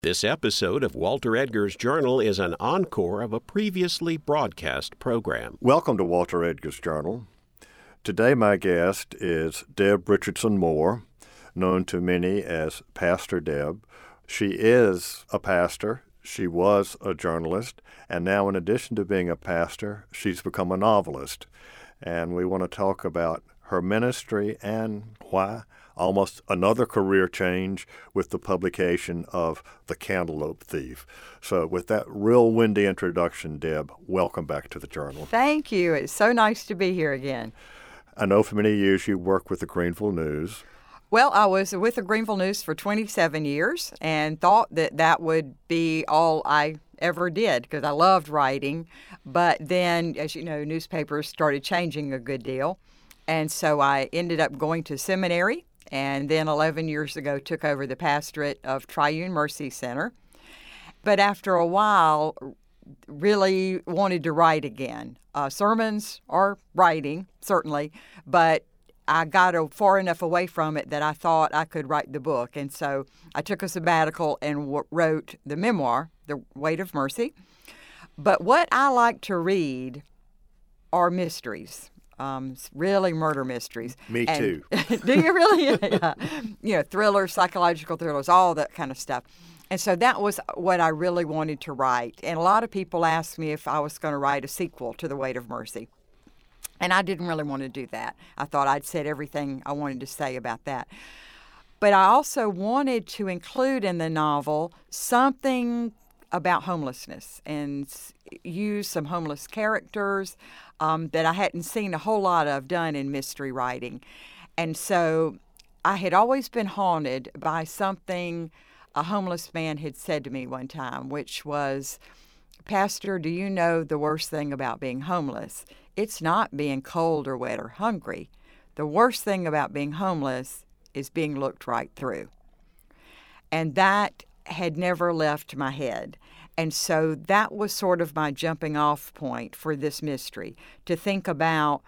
This episode of Walter Edgar's Journal is an encore of a previously broadcast program. Welcome to Walter Edgar's Journal. Today my guest is Deb Richardson Moore, known to many as Pastor Deb. She is a pastor, she was a journalist, and now in addition to being a pastor, she's become a novelist. And we want to talk about her ministry and why almost another career change with the publication of The Cantaloupe Thief. So with that real windy introduction, Deb, welcome back to the Journal. Thank you. It's so nice to be here again. I know for many years you worked with the Greenville News. Well, I was with the Greenville News for 27 years and thought that that would be all I ever did because I loved writing. But then, as you know, newspapers started changing a good deal. And so I ended up going to seminary and then 11 years ago took over the pastorate of Triune Mercy Center. But after a while, really wanted to write again. Sermons or writing, certainly, but I got far enough away from it that I thought I could write the book. And so I took a sabbatical and wrote the memoir, The Weight of Mercy. But what I like to read are mysteries. Really murder mysteries. Me too. Do you really? Yeah. You know, thrillers, psychological thrillers, all that kind of stuff. And so that was what I really wanted to write. And a lot of people asked me if I was going to write a sequel to The Weight of Mercy. And I didn't really want to do that. I thought I'd said everything I wanted to say about that. But I also wanted to include in the novel something about homelessness and use some homeless characters that I hadn't seen a whole lot of done in mystery writing. And so I had always been haunted by something a homeless man had said to me one time, which was, "Pastor, do you know the worst thing about being homeless? It's not being cold or wet or hungry. The worst thing about being homeless is being looked right through." And that had never left my head. And so that was sort of my jumping off point for this mystery, to think about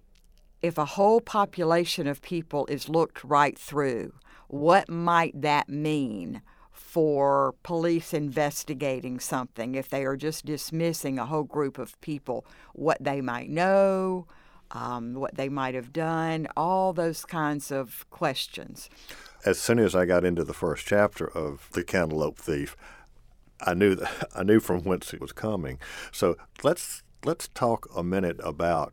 if a whole population of people is looked right through, what might that mean for police investigating something if they are just dismissing a whole group of people, what they might know, what they might have done, all those kinds of questions. As soon as I got into the first chapter of The Cantaloupe Thief, I knew from whence it was coming. So let's talk a minute about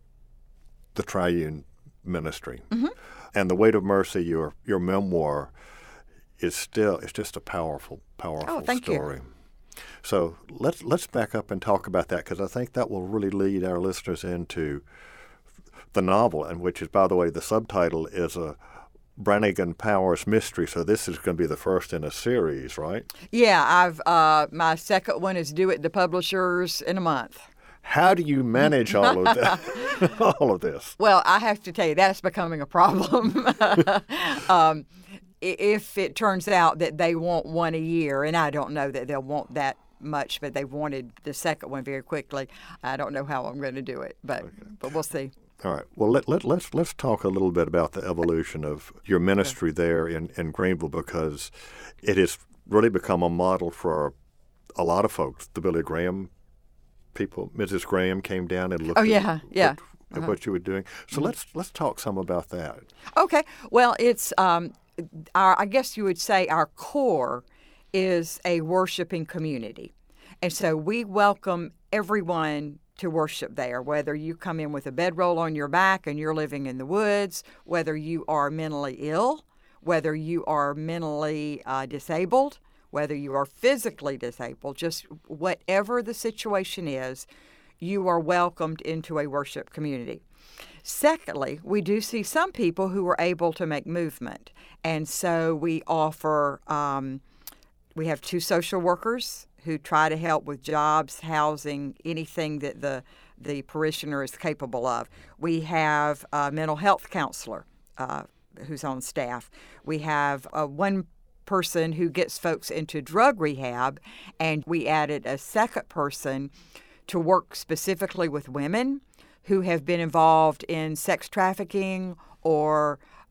the Triune ministry. Mm-hmm. And The Weight of Mercy, your memoir, it's just a powerful thank story. You. So let's back up and talk about that, because I think that will really lead our listeners into the novel, and which is, by the way, the subtitle is a Brannigan Powers mystery. So this is going to be the first in a series, right? Yeah, I've my second one is due at the publishers in a month. How do you manage all of that? All of this? Well, I have to tell you, that's becoming a problem. If it turns out that they want one a year, and I don't know that they'll want that much, but they wanted the second one very quickly, I don't know how I'm going to do it, but we'll see. All right. Well, let's talk a little bit about the evolution of your ministry there in Greenville, because it has really become a model for a lot of folks. The Billy Graham people, Mrs. Graham came down and looked at what you were doing. So let's talk some about that. Okay. Well, it's I guess you would say our core is a worshiping community, and so we welcome everyone to worship there, whether you come in with a bedroll on your back and you're living in the woods, whether you are mentally ill, whether you are mentally disabled, whether you are physically disabled, just whatever the situation is, you are welcomed into a worship community. Secondly, we do see some people who are able to make movement, and so we offer, we have 2 social workers who try to help with jobs, housing, anything that the parishioner is capable of. We have a mental health counselor who's on staff. We have one person who gets folks into drug rehab, and we added a second person to work specifically with women who have been involved in sex trafficking or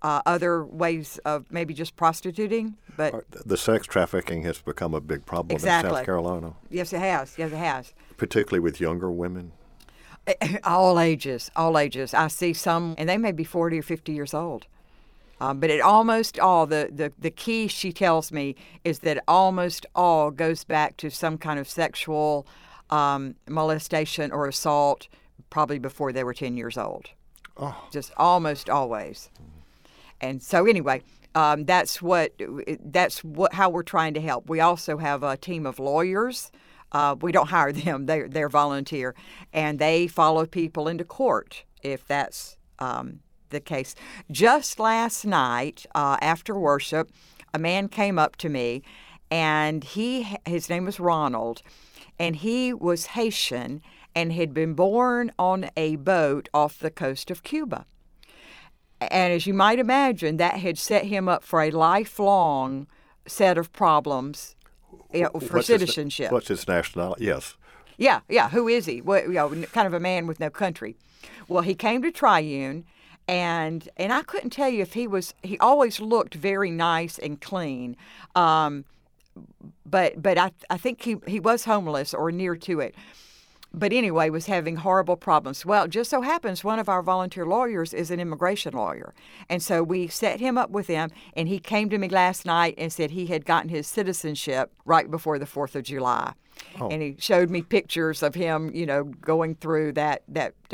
other ways of maybe just prostituting. But the sex trafficking has become a big problem in South Carolina. Yes, it has. Yes, it has. Particularly with younger women. All ages, all ages. I see some, and they may be 40 or 50 years old. But it almost all, the key, she tells me, is that almost all goes back to some kind of sexual molestation or assault probably before they were 10 years old. Oh. Just almost always. And so anyway, that's how we're trying to help. We also have a team of lawyers. We don't hire them; they're volunteer, and they follow people into court if that's the case. Just last night, after worship, a man came up to me, and his name was Ronald, and he was Haitian and had been born on a boat off the coast of Cuba. And as you might imagine, that had set him up for a lifelong set of problems for citizenship. What's his nationality? Yes. Yeah. Who is he? Well, kind of a man with no country. Well, he came to Triune, and I couldn't tell you if he was. He always looked very nice and clean, but I think he was homeless or near to it. But anyway, was having horrible problems. Well, it just so happens one of our volunteer lawyers is an immigration lawyer. And so we set him up with him, and he came to me last night and said he had gotten his citizenship right before the 4th of July. Oh. And he showed me pictures of him, going through that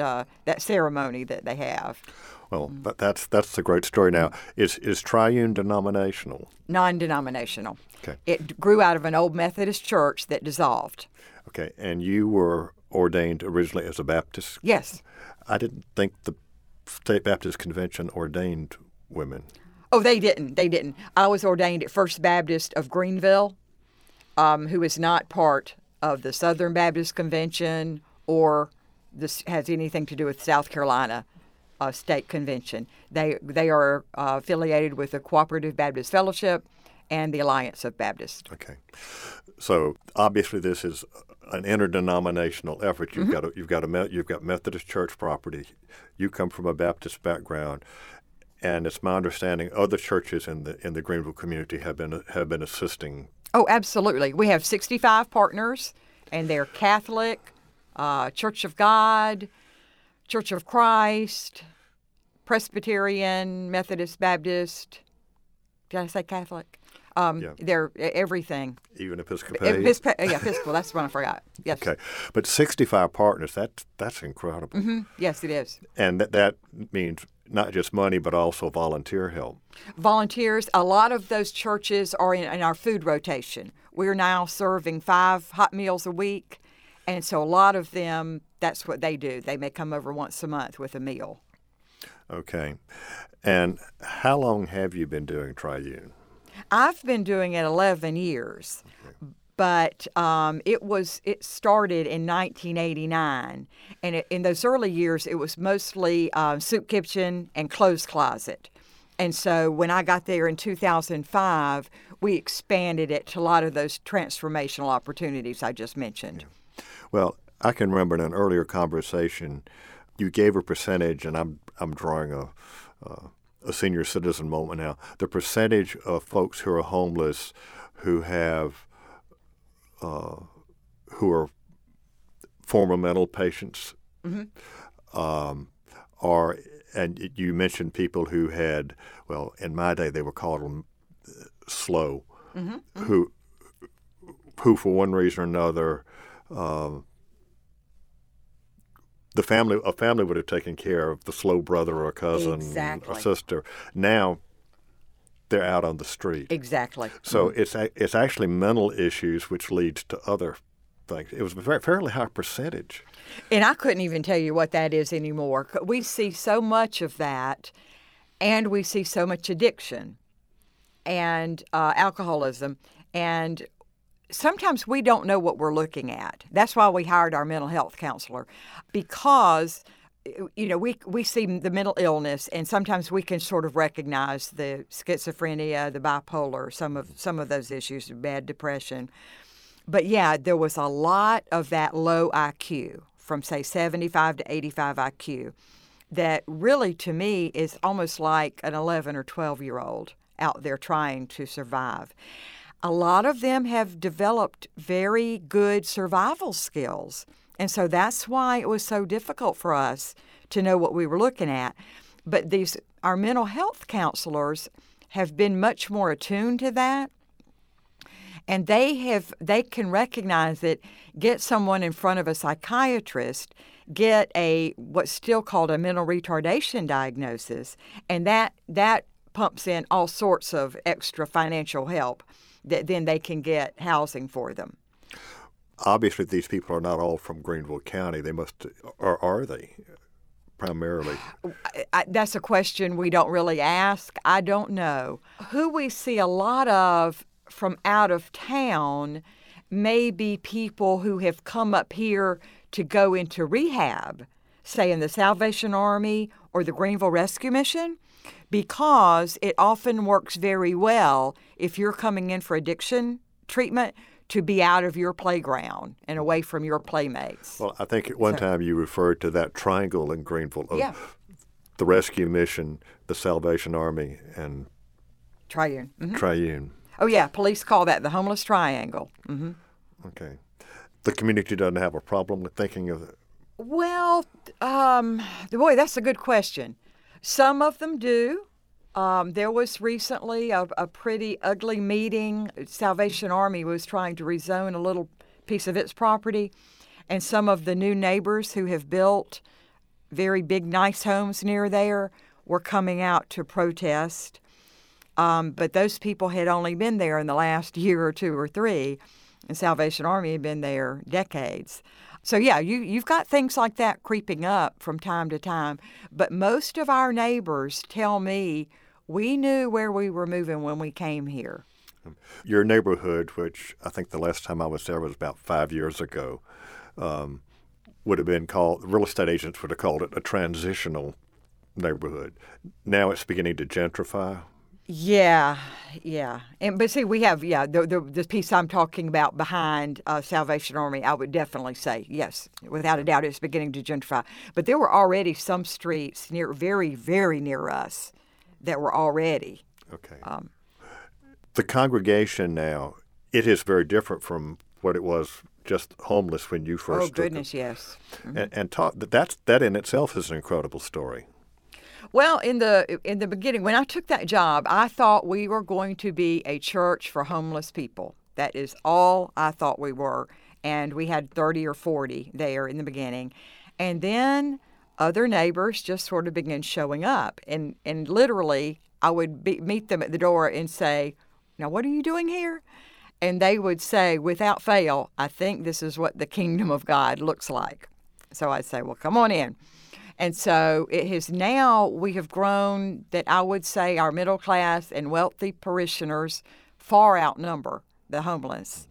ceremony that they have. Well, that's a great story. Now, is Triune denominational? Non-denominational. Okay. It grew out of an old Methodist church that dissolved. Okay, and you were ordained originally as a Baptist? Yes. I didn't think the State Baptist Convention ordained women. Oh, they didn't. I was ordained at First Baptist of Greenville, who is not part of the Southern Baptist Convention or this has anything to do with South Carolina State Convention. They are affiliated with the Cooperative Baptist Fellowship and the Alliance of Baptists. Okay. So obviously this is an interdenominational effort. You've got Methodist church property. You come from a Baptist background, and it's my understanding other churches in the Greenville community have been assisting. Oh, absolutely. We have 65 partners, and they're Catholic, Church of God, Church of Christ, Presbyterian, Methodist, Baptist. Did I say Catholic? They're everything. Even Episcopalian? Episcopal. That's the one I forgot. Yes. Okay. But 65 partners, that's incredible. Mm-hmm. Yes, it is. And that means not just money, but also volunteer help. Volunteers. A lot of those churches are in our food rotation. We're now serving 5 hot meals a week. And so a lot of them, that's what they do. They may come over once a month with a meal. Okay. And how long have you been doing Triune? I've been doing it 11 years, but it started in 1989, and in those early years it was mostly soup kitchen and clothes closet, and so when I got there in 2005, we expanded it to a lot of those transformational opportunities I just mentioned. Yeah. Well, I can remember in an earlier conversation, you gave a percentage, and I'm drawing a senior citizen moment now. The percentage of folks who are homeless, who are former mental patients, mm-hmm. And you mentioned people who had, well, in my day they were called slow, mm-hmm. who for one reason or another, a family would have taken care of the slow brother or a cousin exactly. or sister. Now they're out on the street. Exactly. So it's actually mental issues which leads to other things. It was a fairly high percentage. And I couldn't even tell you what that is anymore. We see so much of that, and we see so much addiction and alcoholism, and sometimes we don't know what we're looking at. That's why we hired our mental health counselor, because we see the mental illness, and sometimes we can sort of recognize the schizophrenia, the bipolar, some of those issues, bad depression. But yeah, there was a lot of that low IQ, from say 75 to 85 IQ, that really, to me, is almost like an 11 or 12-year-old out there trying to survive. A lot of them have developed very good survival skills. And so that's why it was so difficult for us to know what we were looking at. But our mental health counselors have been much more attuned to that. And they can recognize it, get someone in front of a psychiatrist, get what's still called a mental retardation diagnosis, and that pumps in all sorts of extra financial help that then they can get housing for them. Obviously, these people are not all from Greenville County. They must, or are they primarily? That's a question we don't really ask. I don't know. Who we see a lot of from out of town may be people who have come up here to go into rehab, say in the Salvation Army or the Greenville Rescue Mission, because it often works very well if you're coming in for addiction treatment to be out of your playground and away from your playmates. Well, I think at one time you referred to that triangle in Greenville of the Rescue Mission, the Salvation Army, and Triune. Mm-hmm. Triune. Oh, yeah. Police call that the homeless triangle. Mm-hmm. Okay. The community doesn't have a problem with thinking of it? Well, boy, that's a good question. Some of them do. There was recently a pretty ugly meeting. Salvation Army was trying to rezone a little piece of its property, and some of the new neighbors who have built very big, nice homes near there were coming out to protest. But those people had only been there in the last year or two or three, and Salvation Army had been there decades. So, yeah, you've got things like that creeping up from time to time. But most of our neighbors tell me we knew where we were moving when we came here. Your neighborhood, which I think the last time I was there was about 5 years ago, would have been called, real estate agents would have called it a transitional neighborhood. Now it's beginning to gentrify. Yeah. But see, we have, the piece I'm talking about behind Salvation Army, I would definitely say, yes, without a doubt, it's beginning to gentrify. But there were already some streets very, very near us that were already. Okay. The congregation now, it is very different from what it was just homeless when you first took goodness, yes. Mm-hmm. And that in itself is an incredible story. Well, in the beginning, when I took that job, I thought we were going to be a church for homeless people. That is all I thought we were. And we had 30 or 40 there in the beginning. And then other neighbors just sort of began showing up. And literally, I would meet them at the door and say, "Now, what are you doing here?" And they would say, without fail, "I think this is what the kingdom of God looks like." So I'd say, "Well, come on in." And so it has now, we have grown that I would say our middle class and wealthy parishioners far outnumber the homeless.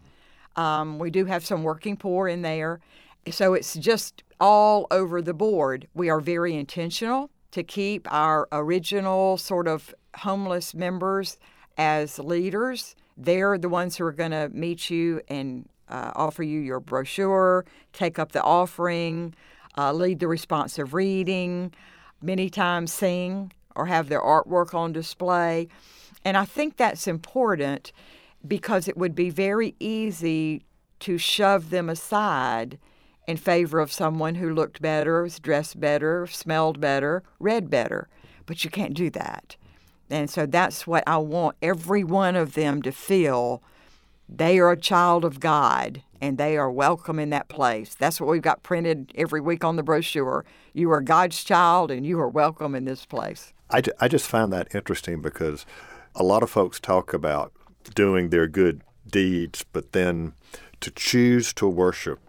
We do have some working poor in there. So it's just all over the board. We are very intentional to keep our original sort of homeless members as leaders. They're the ones who are going to meet you and offer you your brochure, take up the offering, lead the responsive reading, many times sing or have their artwork on display. And I think that's important because it would be very easy to shove them aside in favor of someone who looked better, was dressed better, smelled better, read better. But you can't do that. And so that's what I want every one of them to feel. They are a child of God, and they are welcome in that place. That's what we've got printed every week on the brochure. You are God's child, and you are welcome in this place. I just find that interesting because a lot of folks talk about doing their good deeds, but then to choose to worship,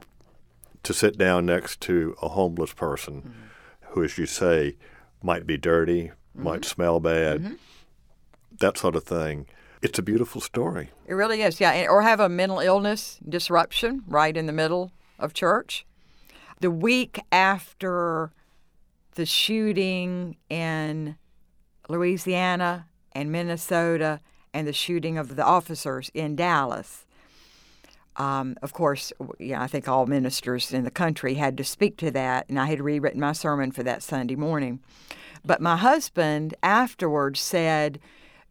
to sit down next to a homeless person who, as you say, might be dirty, might smell bad, that sort of thing. It's a beautiful story. It really is, yeah. Or have a mental illness disruption right in the middle of church. The week after the shooting in Louisiana and Minnesota and the shooting of the officers in Dallas, Of course, I think all ministers in the country had to speak to that, and I had rewritten my sermon for that Sunday morning. But my husband afterwards said,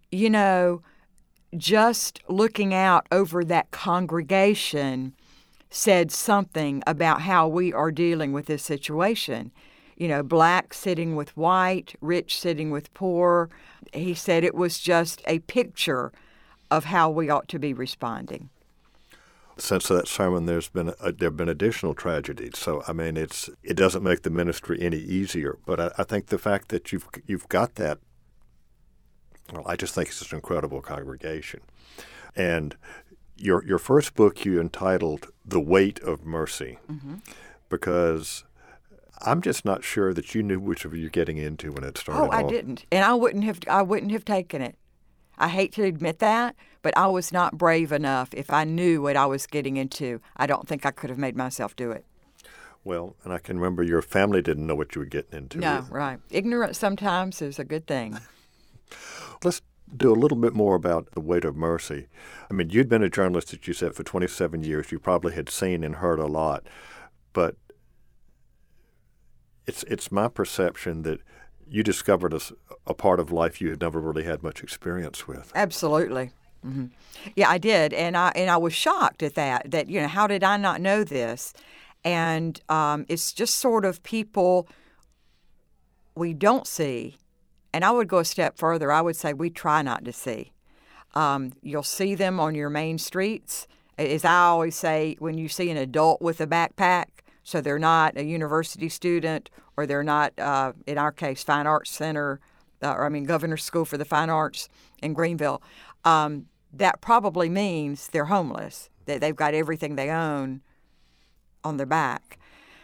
just looking out over that congregation said something about how we are dealing with this situation. Black sitting with white, rich sitting with poor. He said it was just a picture of how we ought to be responding. Since that sermon, there have been additional tragedies. So it doesn't make the ministry any easier. But I think the fact that you've got that, I just think it's an incredible congregation. And your first book you entitled "The Weight of Mercy," because I'm just not sure that you knew which of you were getting into when it started. Oh, I didn't, and I wouldn't have taken it. I hate to admit that, but I was not brave enough. If I knew what I was getting into, I don't think I could have made myself do it. Well, and I can remember your family didn't know what you were getting into. No, right. Ignorance sometimes is a good thing. Let's do a little bit more about The Weight of Mercy. You'd been a journalist, as you said, for 27 years. You probably had seen and heard a lot. But it's my perception that you discovered a part of life you had never really had much experience with. Absolutely. Mm-hmm. Yeah, I did. And I was shocked at that, how did I not know this? And it's just sort of people we don't see. And I would go a step further. I would say we try not to see. You'll see them on your main streets. As I always say, when you see an adult with a backpack, so they're not a university student or they're not, in our case, Fine Arts Center, Governor's School for the Fine Arts in Greenville, that probably means they're homeless, that they've got everything they own on their back.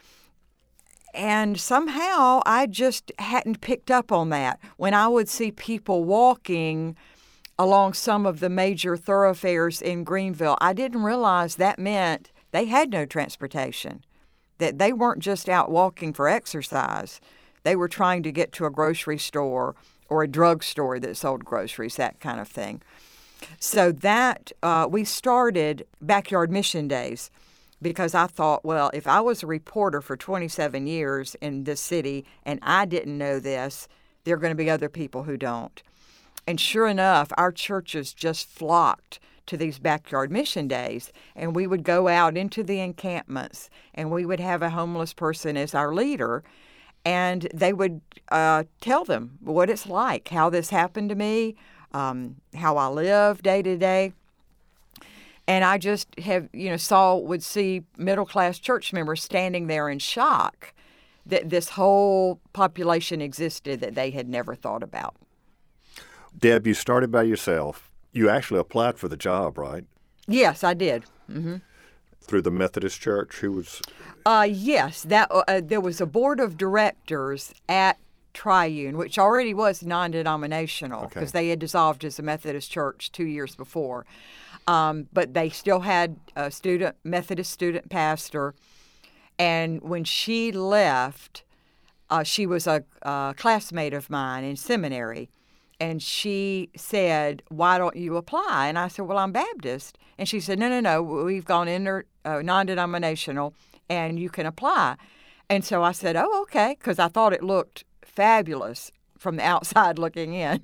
And somehow I just hadn't picked up on that. When I would see people walking along some of the major thoroughfares in Greenville, I didn't realize that meant they had no transportation, that they weren't just out walking for exercise. They were trying to get to a grocery store or a drugstore that sold groceries, that kind of thing. So that we started Backyard Mission Days, because I thought, well, if I was a reporter for 27 years in this city and I didn't know this, there are going to be other people who don't. And sure enough, our churches just flocked to these Backyard Mission Days, and we would go out into the encampments, and we would have a homeless person as our leader, and they would tell them what it's like, how this happened to me, how I live day to day. And I just would see middle-class church members standing there in shock that this whole population existed that they had never thought about. Deb, you started by yourself. You actually applied for the job, right? Yes, I did. Mm-hmm. Through the Methodist Church? Who was? Yes, there was a board of directors at Triune, which already was non-denominational because they had dissolved as a Methodist church 2 years before. But they still had a Methodist student pastor. And when she left, she was a classmate of mine in seminary. And she said, "Why don't you apply?" And I said, "Well, I'm Baptist." And she said, No, we've gone non-denominational, and you can apply. And so I said, "Oh, okay," because I thought it looked fabulous from the outside looking in.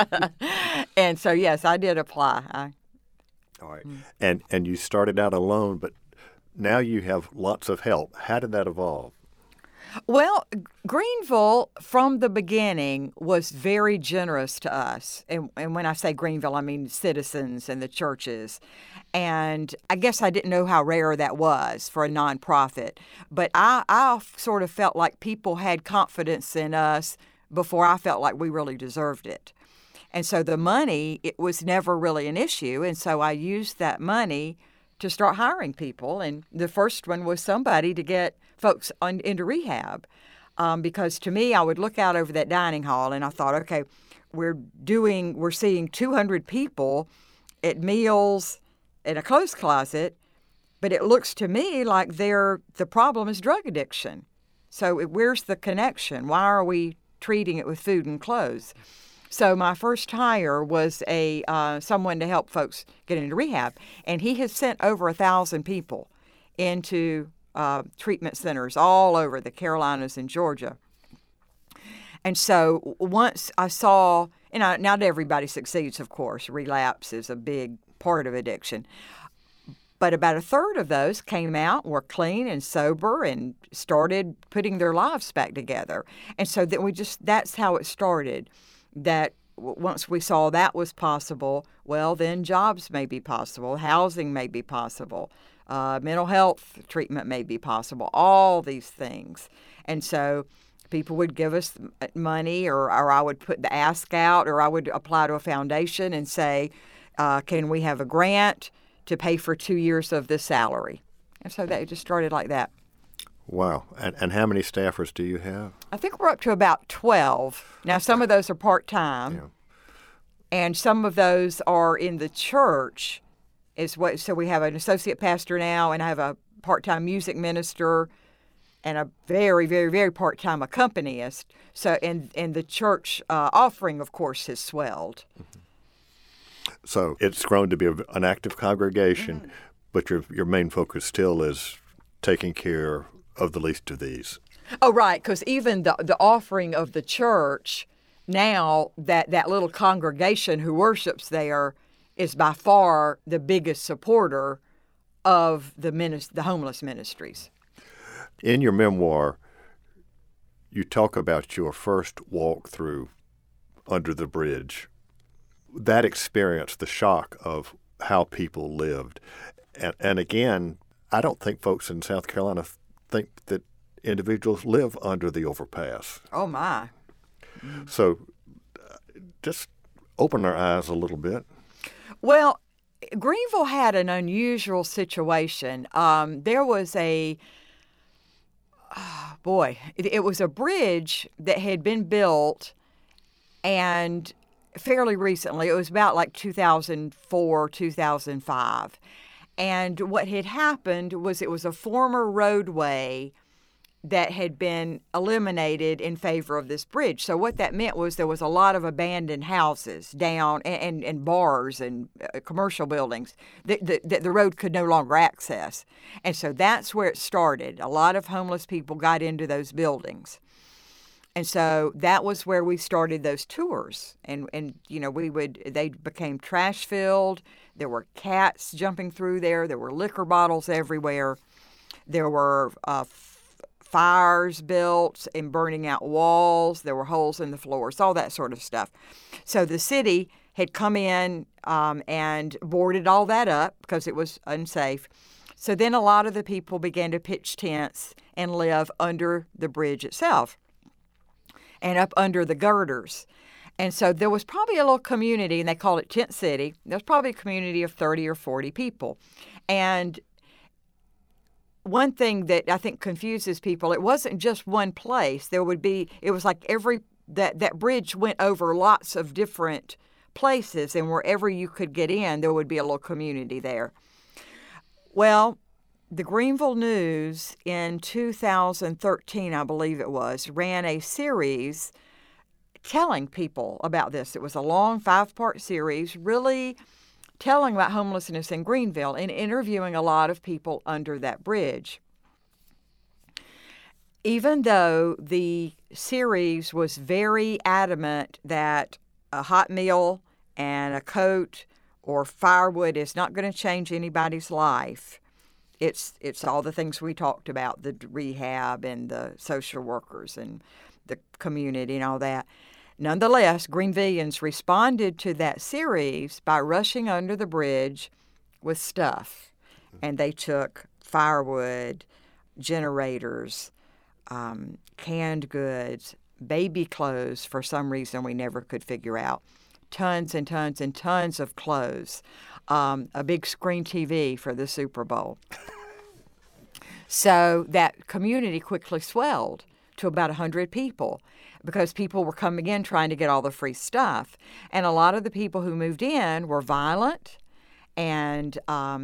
And so, yes, I did apply. All right. And you started out alone, but now you have lots of help. How did that evolve? Well, Greenville, from the beginning, was very generous to us. And when I say Greenville, I mean citizens and the churches. And I guess I didn't know how rare that was for a nonprofit. But I sort of felt like people had confidence in us before I felt like we really deserved it. And so the money, it was never really an issue. And so I used that money to start hiring people. And the first one was somebody to get folks into rehab. Because to me, I would look out over that dining hall and I thought, okay, we're seeing 200 people at meals in a clothes closet, but it looks to me like the problem is drug addiction. So where's the connection? Why are we treating it with food and clothes? So my first hire was someone to help folks get into rehab, and he has sent over 1,000 people into treatment centers all over the Carolinas and Georgia. And so once I saw, and not everybody succeeds, of course. Relapse is a big part of addiction. But about a third of those came out, were clean and sober, and started putting their lives back together. And so that's how it started, that once we saw that was possible, well, then jobs may be possible, housing may be possible, mental health treatment may be possible, all these things. And so people would give us money, or I would put the ask out, or I would apply to a foundation and say, can we have a grant to pay for 2 years of this salary? And so that just started like that. Wow. And how many staffers do you have? I think we're up to about 12. Now, some of those are part-time, Yeah. and some of those are in the church. So we have an associate pastor now, and I have a part-time music minister and a very, very, very part-time accompanist. So, and the church offering, of course, has swelled. So it's grown to be an active congregation, but your main focus still is taking care of the least of these. Oh, right, because even the offering of the church now, that little congregation who worships there is by far the biggest supporter of the homeless ministries. In your memoir, you talk about your first walk through Under the Bridge. That experience, the shock of how people lived. And again, I don't think folks in South Carolina think that individuals live under the overpass. Oh, my. So just open our eyes a little bit. Well, Greenville had an unusual situation. There was it was a bridge that had been built, and fairly recently, it was about like 2004, 2005. And what had happened was it was a former roadway that had been eliminated in favor of this bridge. So what that meant was there was a lot of abandoned houses down and bars and commercial buildings that the road could no longer access. And so that's where it started. A lot of homeless people got into those buildings. And so that was where we started those tours. And they became trash filled. There were cats jumping through there. There were liquor bottles everywhere. There were fires built and burning out walls. There were holes in the floors, all that sort of stuff. So the city had come in and boarded all that up because it was unsafe. So then a lot of the people began to pitch tents and live under the bridge itself and up under the girders. And so there was probably a little community, and they called it Tent City. There was probably a community of 30 or 40 people. And one thing that I think confuses people, it wasn't just one place. It was like that bridge went over lots of different places, and wherever you could get in, there would be a little community there. Well, the Greenville News in 2013, I believe it was, ran a series telling people about this. It was a long 5-part series, really telling about homelessness in Greenville and interviewing a lot of people under that bridge. Even though the series was very adamant that a hot meal and a coat or firewood is not going to change anybody's life, it's all the things we talked about, the rehab and the social workers and the community and all that. Nonetheless, Greenvillians responded to that series by rushing under the bridge with stuff. And they took firewood, generators, canned goods, baby clothes for some reason we never could figure out, tons and tons and tons of clothes, a big screen TV for the Super Bowl. So that community quickly swelled to about 100 people because people were coming in trying to get all the free stuff. And a lot of the people who moved in were violent, and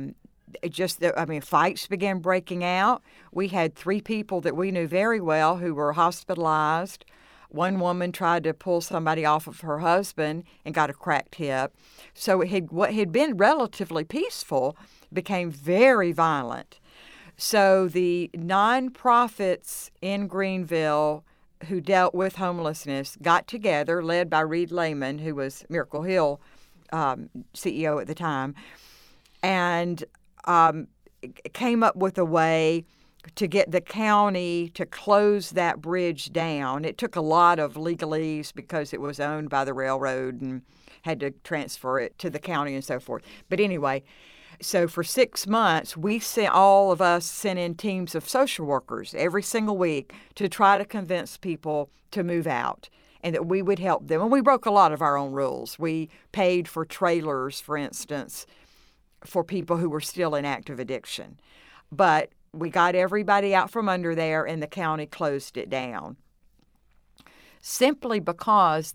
fights began breaking out. We had 3 people that we knew very well who were hospitalized One woman tried to pull somebody off of her husband and got a cracked hip. So what had been relatively peaceful became very violent. So the nonprofits in Greenville who dealt with homelessness got together, led by Reed Lehman, who was Miracle Hill CEO at the time, and came up with a way to get the county to close that bridge down. It took a lot of legalese because it was owned by the railroad and had to transfer it to the county and so forth. But anyway, so for 6 months, all of us sent in teams of social workers every single week to try to convince people to move out and that we would help them. And we broke a lot of our own rules. We paid for trailers, for instance, for people who were still in active addiction. But we got everybody out from under there, and the county closed it down. Simply because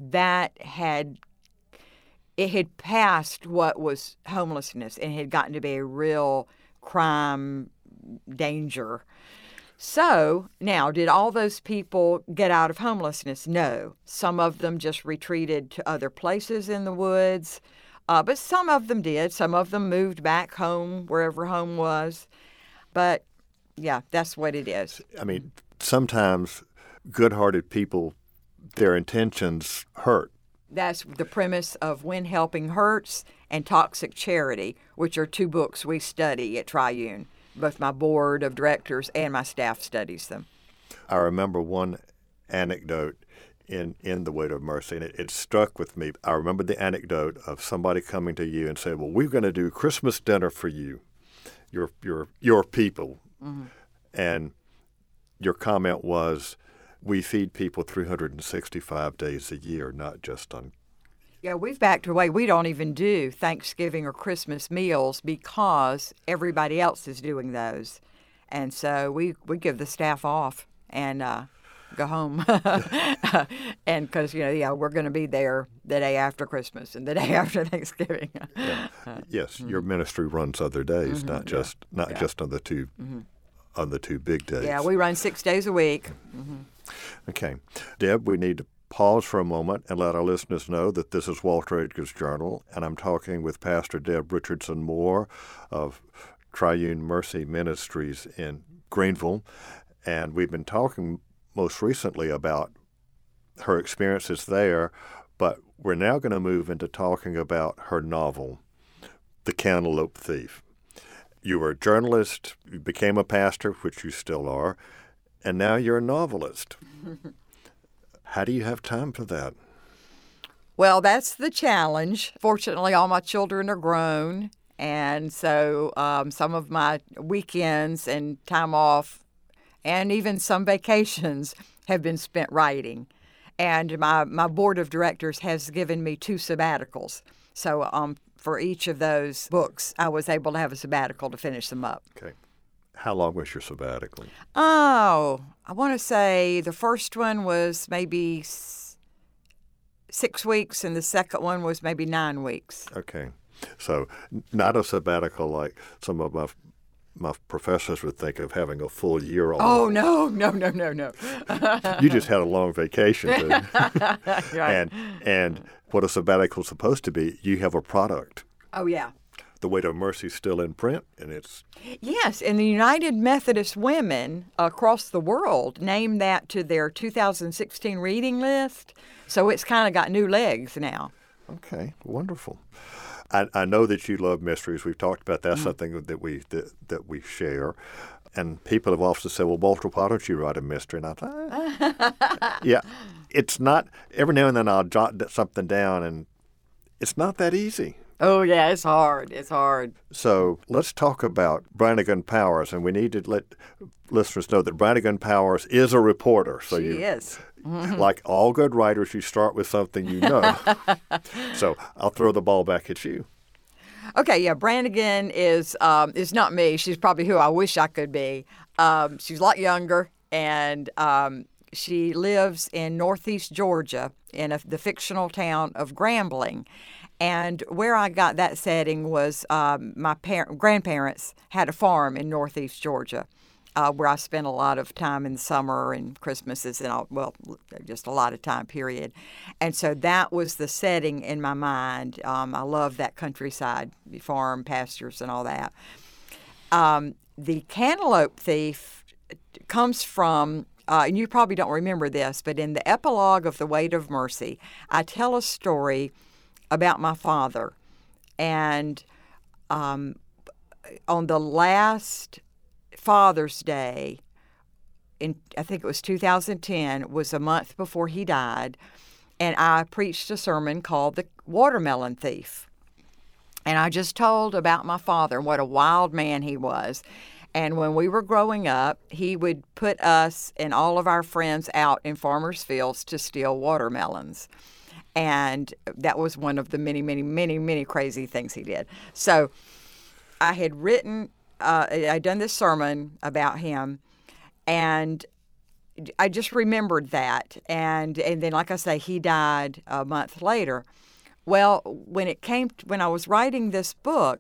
it had passed what was homelessness and had gotten to be a real crime danger. So now, did all those people get out of homelessness? No. Some of them just retreated to other places in the woods, but some of them did. Some of them moved back home, wherever home was. But yeah, that's what it is. I mean, sometimes good-hearted people, their intentions hurt. That's the premise of When Helping Hurts and Toxic Charity, which are 2 books we study at Triune. Both my board of directors and my staff studies them. I remember one anecdote in The Weight of Mercy, and it struck with me. I remember the anecdote of somebody coming to you and saying, well, we're going to do Christmas dinner for you, your people. Mm-hmm. And your comment was, we feed people 365 days a year, not just on... Yeah, we've backed away. We don't even do Thanksgiving or Christmas meals because everybody else is doing those. And so we give the staff off and go home. And because, we're going to be there the day after Christmas and the day after Thanksgiving. Yeah. Yes, your ministry runs other days, not just on the two on the 2 big days. Yeah, we run 6 days a week. Mm-hmm. Okay. Deb, we need to pause for a moment and let our listeners know that this is Walter Edgar's Journal, and I'm talking with Pastor Deb Richardson Moore of Triune Mercy Ministries in Greenville, and we've been talking most recently about her experiences there, but we're now going to move into talking about her novel, The Cantaloupe Thief. You were a journalist, you became a pastor, which you still are, and now you're a novelist. How do you have time for that? Well, that's the challenge. Fortunately, all my children are grown, and so some of my weekends and time off and even some vacations have been spent writing. And my board of directors has given me 2 sabbaticals. So for each of those books, I was able to have a sabbatical to finish them up. Okay. How long was your sabbatical? Oh, I want to say the first one was maybe 6 weeks, and the second one was maybe 9 weeks. Okay. So not a sabbatical like some of my professors would think of having a full year off. Oh, no. You just had a long vacation. Right. And what a sabbatical is supposed to be, you have a product. Oh, yeah. The Weight of Mercy is still in print, and it's... Yes, and the United Methodist Women across the world named that to their 2016 reading list, so it's kind of got new legs now. Okay, wonderful. I know that you love mysteries. We've talked about that, something that we share. And people have often said, well, Walter, why don't you write a mystery? And I thought, yeah, it's not, every now and then I'll jot something down, and it's not that easy. Oh, yeah, it's hard. It's hard. So let's talk about Brannigan Powers, and we need to let listeners know that Brannigan Powers is a reporter. So she is. Like all good writers, you start with something you know. So I'll throw the ball back at you. Okay, yeah, Brannigan is not me. She's probably who I wish I could be. She's a lot younger, and she lives in northeast Georgia in the fictional town of Grambling. And where I got that setting was my grandparents had a farm in northeast Georgia. where I spent a lot of time in the summer and Christmases and all, well, just a lot of time, period. And so that was the setting in my mind. I love that countryside, the farm, pastures, and all that. The Cantaloupe Thief comes from, and you probably don't remember this, but in the epilogue of The Weight of Mercy, I tell a story about my father. And on the last Father's Day, I think it was 2010, was a month before he died, and I preached a sermon called The Watermelon Thief. And I just told about my father and what a wild man he was. And when we were growing up, he would put us and all of our friends out in farmers' fields to steal watermelons. And that was one of the many, many, many, many crazy things he did. So I had written, I'd done this sermon about him, and I just remembered that. And then, like I say, he died a month later. Well, when I was writing this book,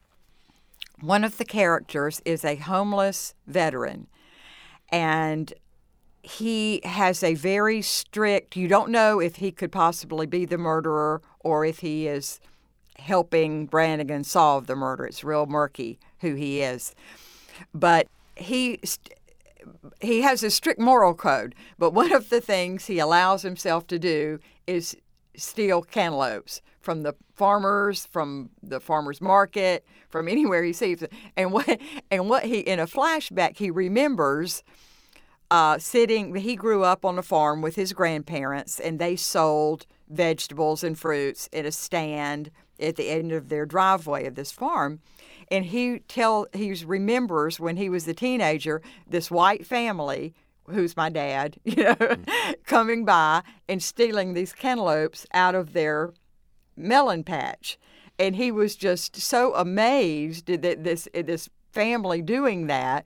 one of the characters is a homeless veteran, and he has a very strict, you don't know if he could possibly be the murderer or if he is helping Brannigan solve the murder. It's real murky who he is. But he has a strict moral code, but one of the things he allows himself to do is steal cantaloupes from the farmers, from the farmers market, from anywhere he sees it. And what he, in a flashback, he remembers he grew up on a farm with his grandparents, and they sold vegetables and fruits at a stand at the end of their driveway of this farm. And he remembers when he was a teenager, this white family, who's my dad, coming by and stealing these cantaloupes out of their melon patch. And he was just so amazed that this family doing that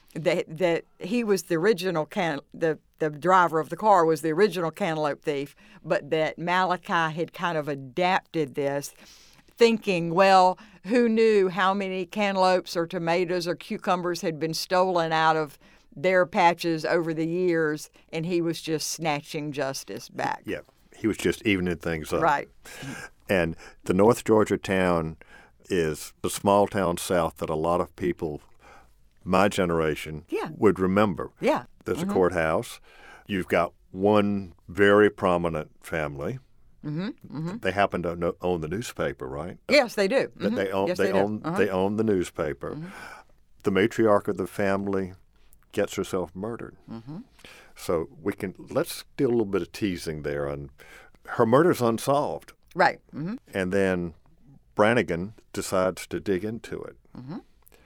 he was the original the driver of the car was the original cantaloupe thief, but that Malachi had kind of adapted this, thinking, well, who knew how many cantaloupes or tomatoes or cucumbers had been stolen out of their patches over the years, and he was just snatching justice back. Yeah, he was just evening things up. Right. And the North Georgia town is the small town south that a lot of people, my generation, would remember. Yeah. There's a courthouse. You've got one very prominent family. Mm-hmm. Mm-hmm. They happen to own the newspaper, right? Yes, they do. Mm-hmm. They own the newspaper. Mm-hmm. The matriarch of the family gets herself murdered. Mm-hmm. So let's do a little bit of teasing there. And her murder's unsolved. Right. Mm-hmm. And then Brannigan decides to dig into it. Mm-hmm.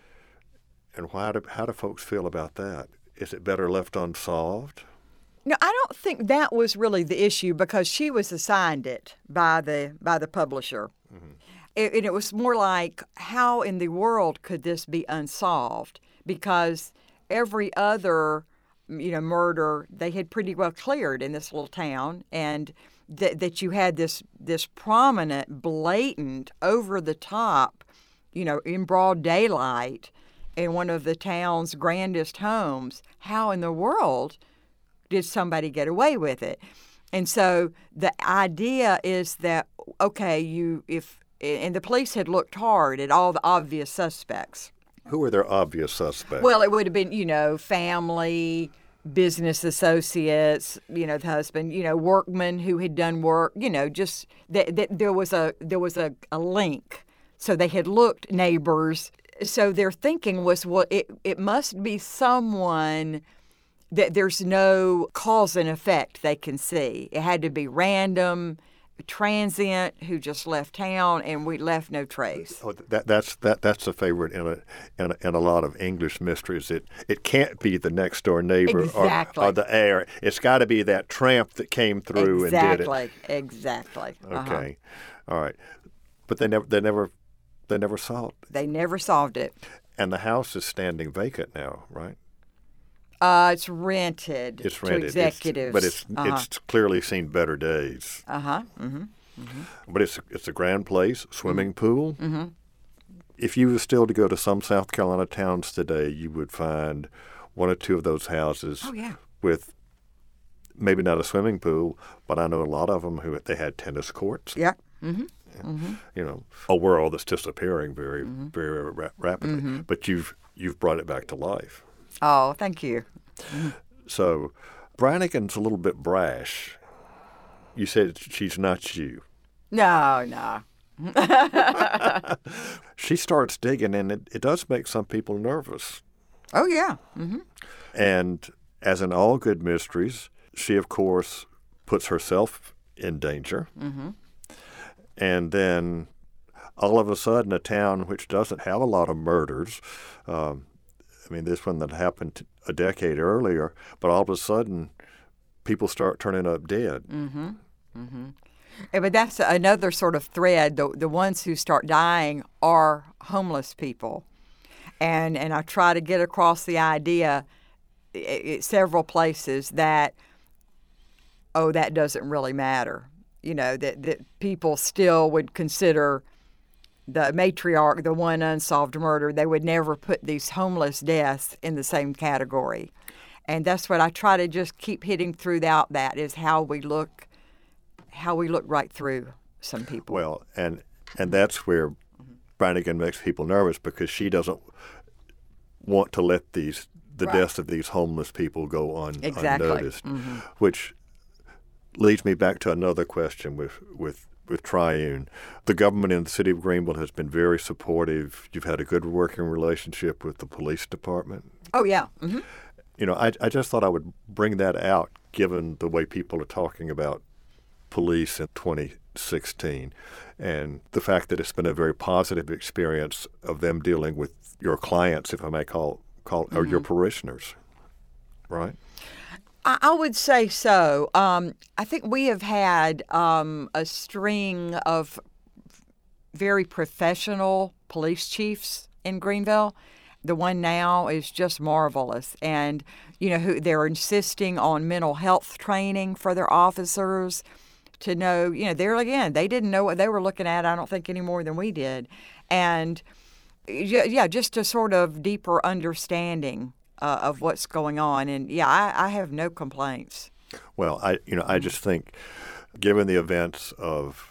And how do folks feel about that? Is it better left unsolved? No, I don't think that was really the issue, because she was assigned it by the publisher. Mm-hmm. And it was more like, how in the world could this be unsolved? Because every other, murder they had pretty well cleared in this little town, and that you had this prominent, blatant, over the top, in broad daylight, in one of the town's grandest homes. How in the world did somebody get away with it? And so the idea is that, okay, and the police had looked hard at all the obvious suspects. Who are their obvious suspects? Well, it would have been, family, business associates, the husband, workmen who had done work, just that there was a link. So they had looked, neighbors. So their thinking was, well, it must be someone that there's no cause and effect they can see. It had to be random, transient, who just left town, and we left no trace. Oh, that's a favorite in a lot of English mysteries. It can't be the next door neighbor or the heir. It's got to be that tramp that came through and did it. Exactly. Okay, all right, but they never solved it. They never solved it. And the house is standing vacant now, right? It's rented. It's rented to executives. But it's clearly seen better days. Mm-hmm. Mm-hmm. But it's a grand place, swimming pool. Mm-hmm. If you were still to go to some South Carolina towns today, you would find one or two of those houses Oh, yeah. with maybe not a swimming pool, but I know a lot of them who they had tennis courts. Yeah. You know, a world that's disappearing very, very rapidly. But you've brought it back to life. Oh, thank you. So Brannigan's a little bit brash. You said she's not you. No. She starts digging, and it does make some people nervous. Oh, yeah. And as in all good mysteries, she, of course, puts herself in danger. And then all of a sudden, a town which doesn't have a lot of murders, I mean, this one that happened a decade earlier, but all of a sudden, people start turning up dead. Yeah, but that's another sort of thread. The ones who start dying are homeless people. And I try to get across the idea at several places that, that doesn't really matter. You know, that people still would consider the matriarch, the one unsolved murder. They would never put these homeless deaths in the same category. And that's what I try to just keep hitting throughout that is how we look right through some people. Well, and that's where Brannigan makes people nervous because she doesn't want to let the deaths of these homeless people go unnoticed, which leads me back to another question with Triune. The government in the city of Greenville has been very supportive. You've had a good working relationship with the police department. Oh, yeah. You know, I just thought I would bring that out given the way people are talking about police in 2016 and the fact that it's been a very positive experience of them dealing with your clients, if I may call or your parishioners, right? I would say so. I think we have had a string of very professional police chiefs in Greenville. The one now is just marvelous. And, you know, who they're insisting on mental health training for their officers to know, you know, they didn't know what they were looking at, I don't think, any more than we did. And, yeah, just a sort of deeper understanding of what's going on. And, yeah, I have no complaints. Well, I just think, given the events of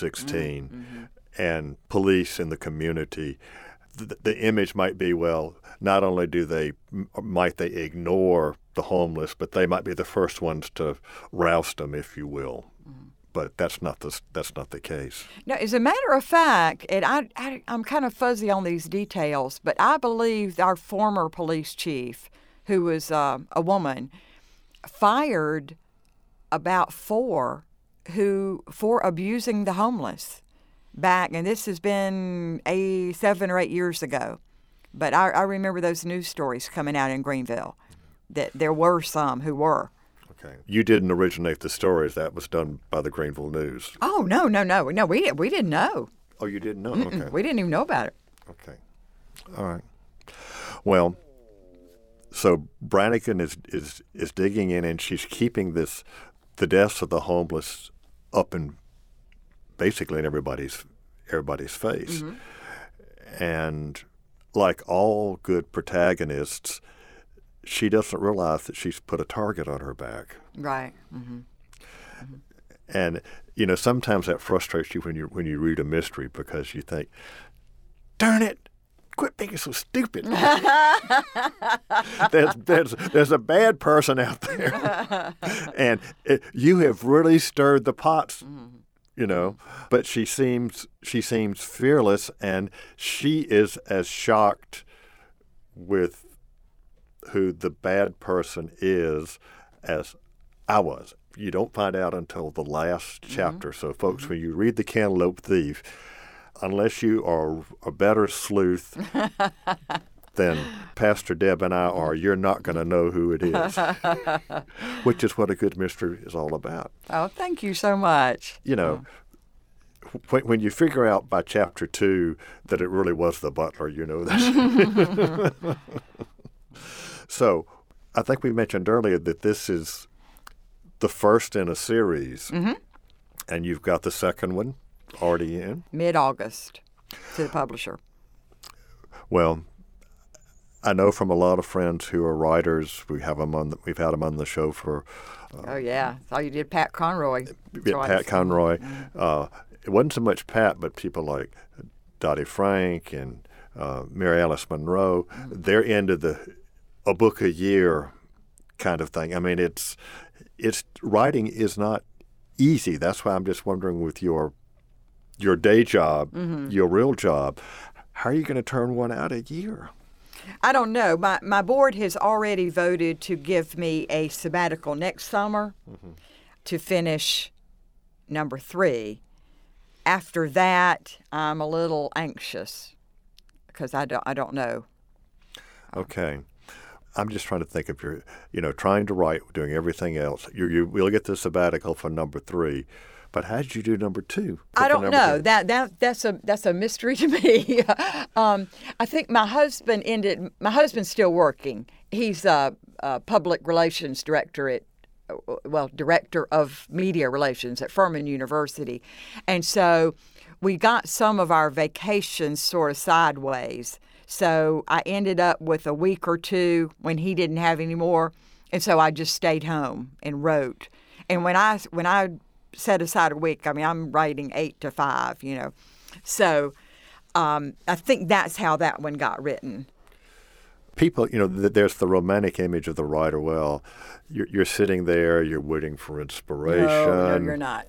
2016 and police in the community, the image might be, well, not only might they ignore the homeless, but they might be the first ones to roust them, if you will. But that's not the case. Now, as a matter of fact, and I'm kind of fuzzy on these details, but I believe our former police chief, who was a woman, fired about four for abusing the homeless back, and this has been 7 or 8 years ago. But I remember those news stories coming out in Greenville that there were some who were. Okay. You didn't originate the stories. That was done by the Greenville News. Oh, no. We didn't know. Oh, you didn't know? Okay. We didn't even know about it. Okay. All right. Well, so Brannigan is digging in, and she's keeping the deaths of the homeless up in basically in everybody's face. And like all good protagonists, she doesn't realize that she's put a target on her back. Right. And, you know, sometimes that frustrates you when you read a mystery because you think, darn it, quit being so stupid. There's a bad person out there. And you have really stirred the pots, you know. But she seems fearless, and she is as shocked with who the bad person is as I was. You don't find out until the last chapter. So, folks, when you read The Cantaloupe Thief, unless you are a better sleuth than Pastor Deb and I are, you're not going to know who it is, which is what a good mystery is all about. Oh, thank you so much. You know, when you figure out by chapter 2 that it really was the butler, you know that. So I think we mentioned earlier that this is the first in a series, and you've got the second one already in? Mid-August to the publisher. Well, I know from a lot of friends who are writers, we've had them on the show for. Oh yeah, so you did Pat Conroy. Pat Conroy. It wasn't so much Pat, but people like Dottie Frank and Mary Alice Monroe. They're into a book a year kind of thing. I mean, it's writing is not easy. That's why I'm just wondering, with your day job, your real job, how are you going to turn one out a year? I don't know. My board has already voted to give me a sabbatical next summer to finish number 3. After that, I'm a little anxious because I don't know. Okay. I'm just trying to think, if you're, trying to write, doing everything else, you will get the sabbatical for number 3. But how did you do number 2? I don't know. That's a mystery to me. I think my husband's still working. He's a public relations director director of media relations at Furman University. And so we got some of our vacations sort of sideways. So I ended up with a week or 2 when he didn't have any more. And so I just stayed home and wrote. And when I set aside a week, I mean, I'm writing 8 to 5, So I think that's how that one got written. People, there's the romantic image of the writer. Well, you're sitting there, you're waiting for inspiration. No, you're not.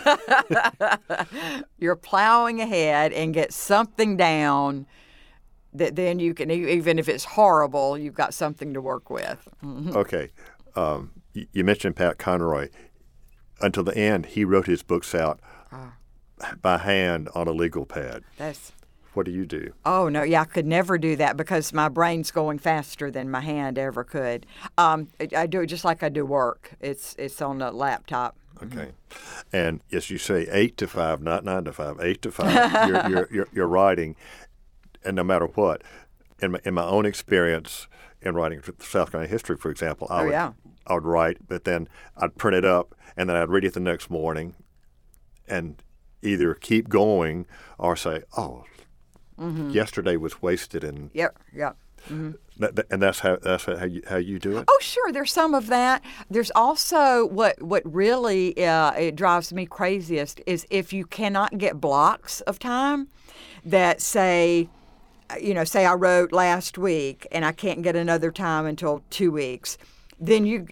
You're plowing ahead and get something down that then you can, even if it's horrible, you've got something to work with. Okay. You mentioned Pat Conroy. Until the end, he wrote his books out by hand on a legal pad. What do you do? Oh, no, yeah, I could never do that because my brain's going faster than my hand ever could. I do it just like I do work. It's on a laptop. Okay. And as you say, 8 to 5, not 9 to 5, 8 to 5, you're writing, and no matter what. In my own experience in writing South Carolina history, for example, I would write, but then I'd print it up, and then I'd read it the next morning and either keep going or say, yesterday was wasted. And Yep. and that's how you do it? Oh, sure. There's some of that. There's also what really it drives me craziest is if you cannot get blocks of time that say I wrote last week and I can't get another time until 2 weeks, then you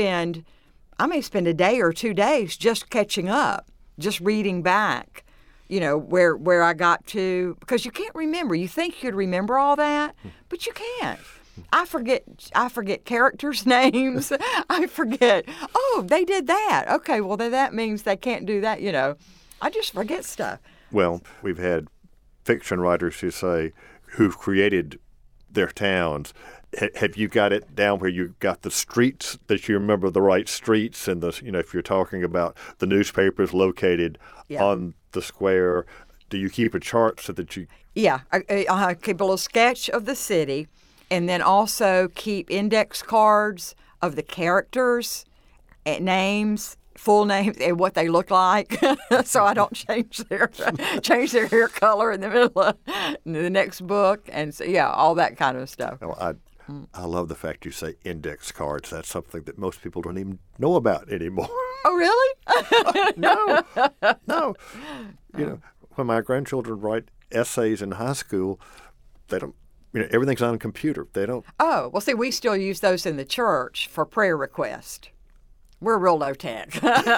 I may spend a day or 2 days just catching up, just reading back, where I got to, because you can't remember. You think you could remember all that, but you can't. I forget characters' names. I forget, they did that. Okay, well, then that means they can't do that, I just forget stuff. Well, we've had fiction writers who've created their towns. Have you got it down where you got the streets, that you remember the right streets, and if you're talking about the newspapers located on the square, do you keep a chart so that you? Yeah, I keep a little sketch of the city, and then also keep index cards of the characters, names, full names, and what they look like, so I don't change their hair color in the middle of the next book, and so, all that kind of stuff. Well, I love the fact you say index cards. That's something that most people don't even know about anymore. Oh, really? No. When my grandchildren write essays in high school, they don't. Everything's on a computer. They don't. Oh, well, see, we still use those in the church for prayer request. We're real low tech.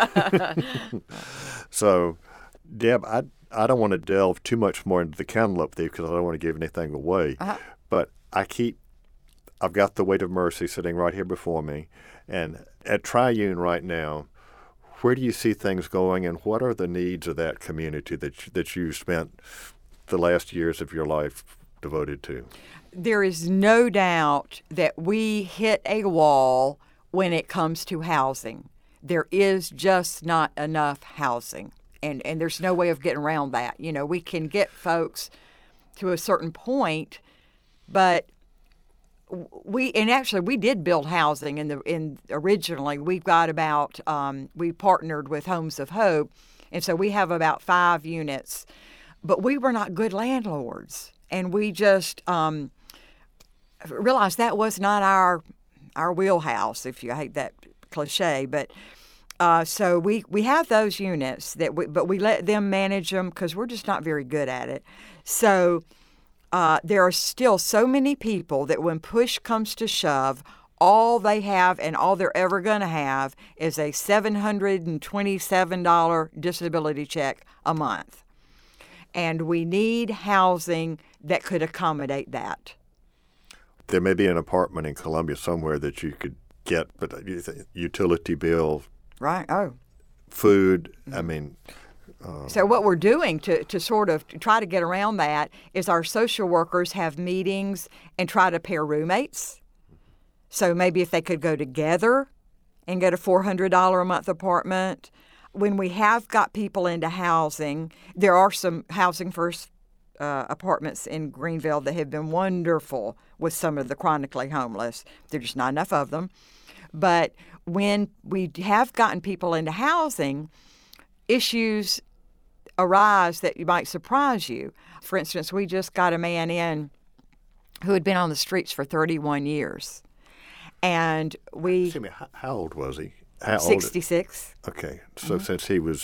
So, Deb, I don't want to delve too much more into the Cantaloupe Thief because I don't want to give anything away. But I've got The Weight of Mercy sitting right here before me. And at Triune right now, where do you see things going, and what are the needs of that community that you spent the last years of your life devoted to? There is no doubt that we hit a wall when it comes to housing. There is just not enough housing, and there's no way of getting around that. We can get folks to a certain point, but we did build housing originally. We've got about we partnered with Homes of Hope, and so we have about 5 units, but we were not good landlords, and we just realized that was not our wheelhouse, if you hate that cliche. But so we have those units but we let them manage them because we're just not very good at it. So there are still so many people that when push comes to shove, all they have and all they're ever going to have is a $727 disability check a month. And we need housing that could accommodate that. There may be an apartment in Columbia somewhere that you could get, but utility bill, right? Oh, food. I mean, so what we're doing to sort of try to get around that is our social workers have meetings and try to pair roommates. So maybe if they could go together and get a $400 a month apartment. When we have got people into housing, there are some Housing First apartments in Greenville that have been wonderful with some of the chronically homeless. There's just not enough of them. But when we have gotten people into housing, issues arise that might surprise you. For instance, we just got a man in who had been on the streets for 31 years. And Excuse me, how old was he? 66. Okay, so since he was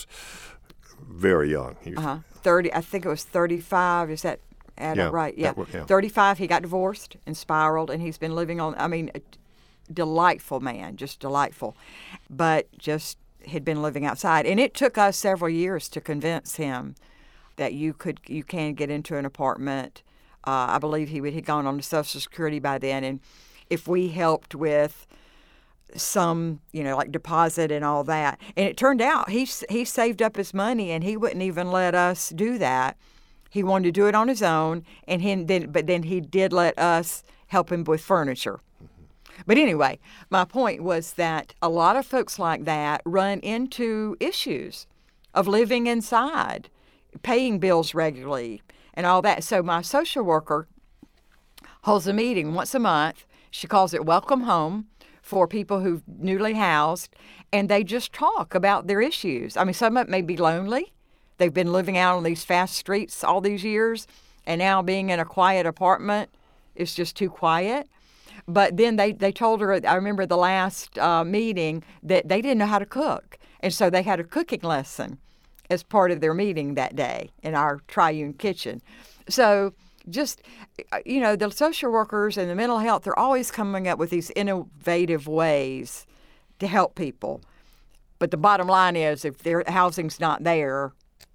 very young. 30, I think it was 35. Is that right? Yeah. 35, he got divorced and spiraled, and he's been living on, a delightful man, just delightful, but just had been living outside. And it took us several years to convince him that you can get into an apartment. I believe he had gone on to Social Security by then, and if we helped with some, like deposit and all that. And it turned out he saved up his money and he wouldn't even let us do that. He wanted to do it on his own, but then he did let us help him with furniture. But anyway, my point was that a lot of folks like that run into issues of living inside, paying bills regularly, and all that. So my social worker holds a meeting once a month. She calls it Welcome Home for people who've newly housed, and they just talk about their issues. Some of it may be lonely. They've been living out on these fast streets all these years, and now being in a quiet apartment is just too quiet. But then they told her, I remember the last meeting, that they didn't know how to cook. And so they had a cooking lesson as part of their meeting that day in our Triune kitchen. So just, the social workers and the mental health, they're always coming up with these innovative ways to help people. But the bottom line is, if their housing's not there,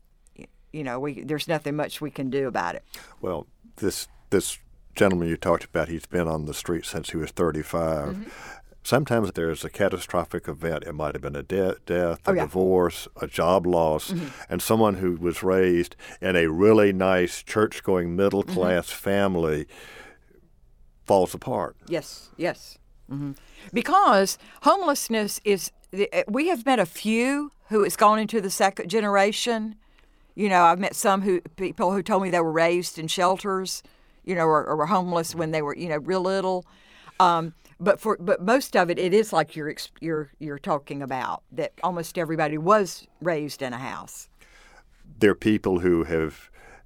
there's nothing much we can do about it. Well, this gentleman you talked about, he's been on the street since he was 35. Mm-hmm. Sometimes there's a catastrophic event. It might have been a death, a divorce, a job loss, and someone who was raised in a really nice church-going middle-class family falls apart. Yes. Mm-hmm. Because homelessness we have met a few who has gone into the second generation. I've met some people who told me they were raised in shelters, or were homeless when they were, real little. But most of it is like you're talking about, that almost everybody was raised in a house. There are people who have,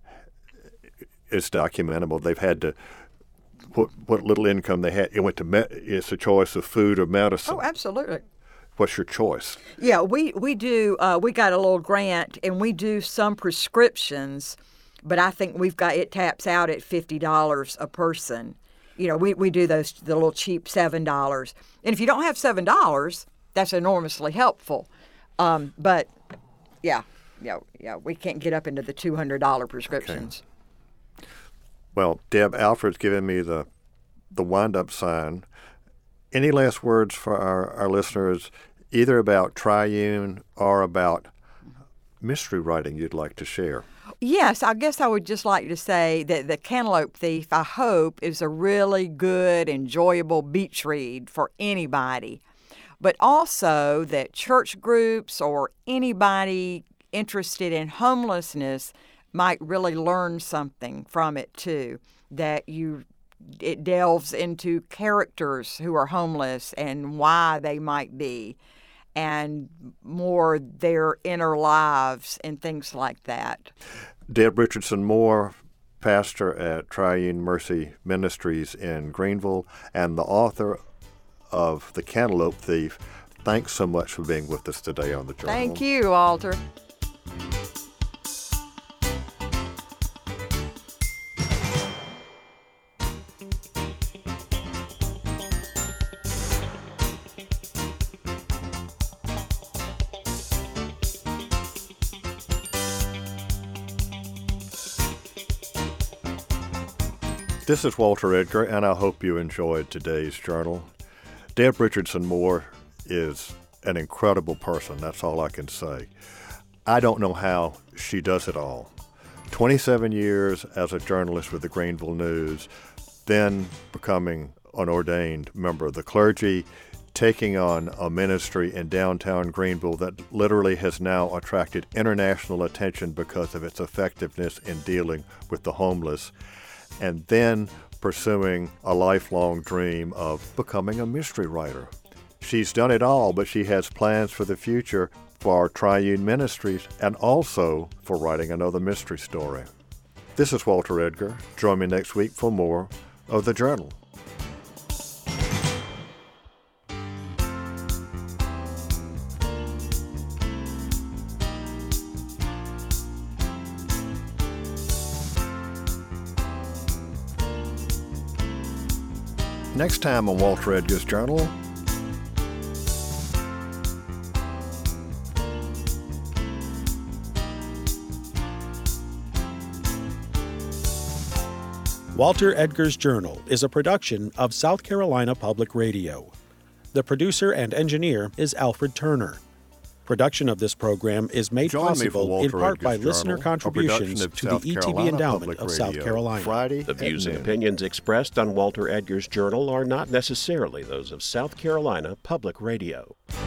it's documentable, they've had to, what little income they had, it's a choice of food or medicine. Oh, absolutely. What's your choice? Yeah, we do, we got a little grant and we do some prescriptions, but I think it taps out at $50 a person. We do the little cheap $7. And if you don't have $7, that's enormously helpful. But, yeah, we can't get up into the $200 prescriptions. Okay. Well, Deb, Alfred's given me the wind-up sign. Any last words for our listeners, either about Triune or about mystery writing you'd like to share? Yes, I guess I would just like to say that The Cantaloupe Thief, I hope, is a really good, enjoyable beach read for anybody. But also that church groups or anybody interested in homelessness might really learn something from it too. That it delves into characters who are homeless and why they might be, and more their inner lives and things like that. Deb Richardson Moore, pastor at Triune Mercy Ministries in Greenville and the author of The Cantaloupe Thief. Thanks so much for being with us today on the Journal. Thank you, Walter. This is Walter Edgar, and I hope you enjoyed today's journal. Deb Richardson Moore is an incredible person. That's all I can say. I don't know how she does it all. 27 years as a journalist with the Greenville News, then becoming an ordained member of the clergy, taking on a ministry in downtown Greenville that literally has now attracted international attention because of its effectiveness in dealing with the homeless, and then pursuing a lifelong dream of becoming a mystery writer. She's done it all, but she has plans for the future for Triune Ministries and also for writing another mystery story. This is Walter Edgar. Join me next week for more of The Journal. Next time on Walter Edgar's Journal, Walter Edgar's Journal is a production of South Carolina Public Radio. The producer and engineer is Alfred Turner. Production of this program is made possible in part by listener contributions to the ETB Endowment of South Carolina. The views and opinions expressed on Walter Edgar's Journal are not necessarily those of South Carolina Public Radio.